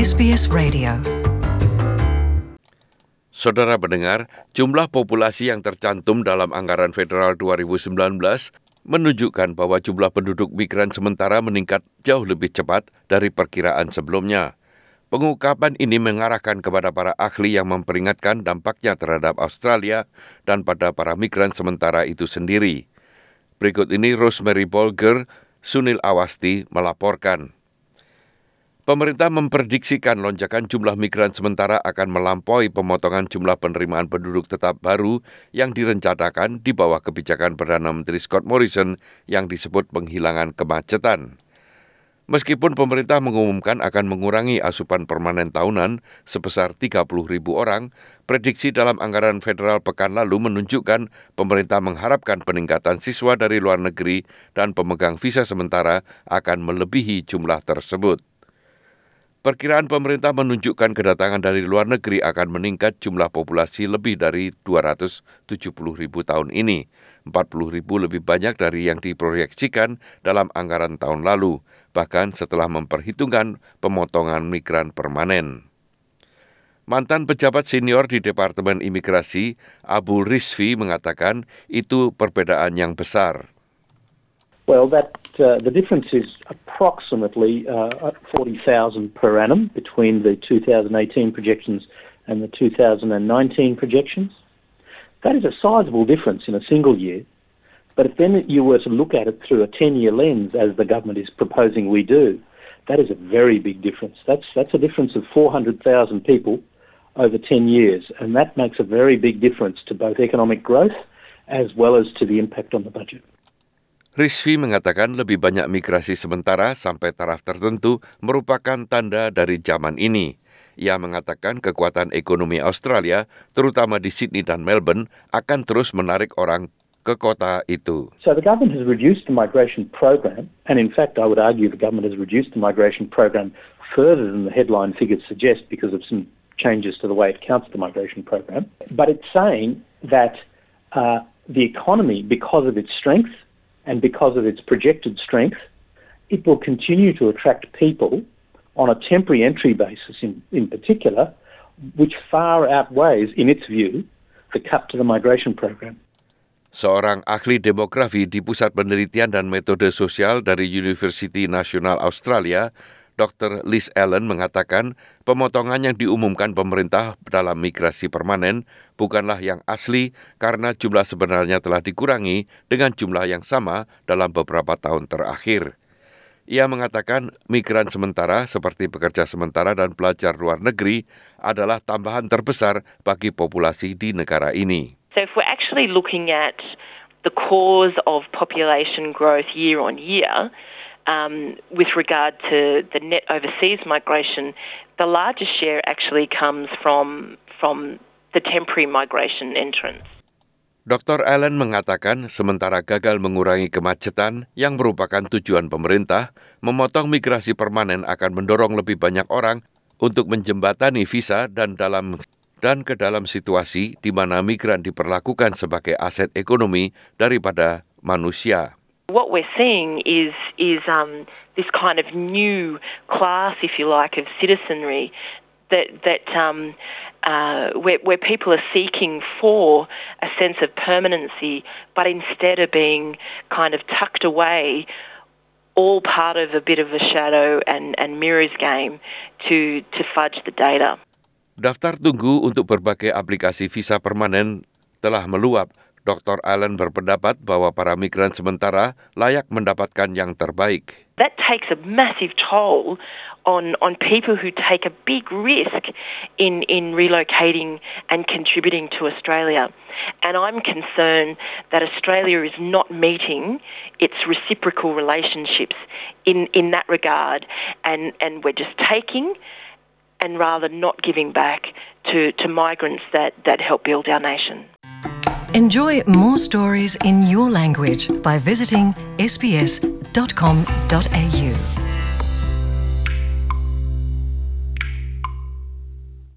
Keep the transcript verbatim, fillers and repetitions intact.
S B S Radio. Saudara pendengar, jumlah populasi yang tercantum dalam anggaran federal dua ribu sembilan belas menunjukkan bahwa jumlah penduduk migran sementara meningkat jauh lebih cepat dari perkiraan sebelumnya. Pengungkapan ini mengarahkan kepada para ahli yang memperingatkan dampaknya terhadap Australia dan pada para migran sementara itu sendiri. Berikut ini Rosemary Bolger, Sunil Awasti melaporkan. Pemerintah memprediksikan lonjakan jumlah migran sementara akan melampaui pemotongan jumlah penerimaan penduduk tetap baru yang direncanakan di bawah kebijakan Perdana Menteri Scott Morrison yang disebut penghilangan kemacetan. Meskipun pemerintah mengumumkan akan mengurangi asupan permanen tahunan sebesar tiga puluh ribu orang, prediksi dalam anggaran federal pekan lalu menunjukkan pemerintah mengharapkan peningkatan siswa dari luar negeri dan pemegang visa sementara akan melebihi jumlah tersebut. Perkiraan pemerintah menunjukkan kedatangan dari luar negeri akan meningkat jumlah populasi lebih dari dua ratus tujuh puluh ribu tahun ini, empat puluh ribu lebih banyak dari yang diproyeksikan dalam anggaran tahun lalu, bahkan setelah memperhitungkan pemotongan migran permanen. Mantan pejabat senior di Departemen Imigrasi, Abul Rizvi mengatakan itu perbedaan yang besar. Well, that uh, the difference is approximately uh, forty thousand per annum between the two thousand eighteen projections and the two thousand nineteen projections. That is a sizable difference in a single year. But if then you were to look at it through a ten-year lens, as the government is proposing we do, that is a very big difference. That's that's a difference of four hundred thousand people over ten years, and that makes a very big difference to both economic growth as well as to the impact on the budget. Rizvi mengatakan lebih banyak migrasi sementara sampai taraf tertentu merupakan tanda dari zaman ini. Ia mengatakan kekuatan ekonomi Australia, terutama di Sydney dan Melbourne, akan terus menarik orang ke kota itu. So the government has reduced the migration program, and in fact I would argue the government has reduced the migration program further than the headline figures suggest because of some changes to the way it counts the migration program. But it's saying that uh, the economy, because of its strength, and because of its projected strength, it will continue to attract people on a temporary entry basis in, in particular, which far outweighs, in its view, the cut to the migration program. Seorang ahli demografi di Pusat Penelitian dan Metode Sosial dari Universiti Nasional Australia, Doktor Liz Allen mengatakan pemotongan yang diumumkan pemerintah dalam migrasi permanen bukanlah yang asli karena jumlah sebenarnya telah dikurangi dengan jumlah yang sama dalam beberapa tahun terakhir. Ia mengatakan migran sementara seperti pekerja sementara dan pelajar luar negeri adalah tambahan terbesar bagi populasi di negara ini. So if we're actually looking at the cause of population growth year on year, Um, with regard to the net overseas migration, the largest share actually comes from from the temporary migration entrants. Doktor Allen mengatakan sementara gagal mengurangi kemacetan yang merupakan tujuan pemerintah, memotong migrasi permanen akan mendorong lebih banyak orang untuk menjembatani visa dan dalam dan ke dalam situasi di mana migran diperlakukan sebagai aset ekonomi daripada manusia. What we're seeing is is um, this kind of new class, if you like, of citizenry that that um, uh, where, where people are seeking for a sense of permanency, but instead of being kind of tucked away, all part of a bit of a shadow and, and mirrors game to to fudge the data. Daftar tunggu untuk berbagai aplikasi visa permanen telah meluap. Doktor Allen berpendapat bahwa para migran sementara layak mendapatkan yang terbaik. That takes a massive toll on on people who take a big risk in in relocating and contributing to Australia. And I'm concerned that Australia is not meeting its reciprocal relationships in in that regard, and and we're just taking and rather not giving back to to migrants that that help build our nation. Enjoy more stories in your language by visiting s b s dot com dot a u.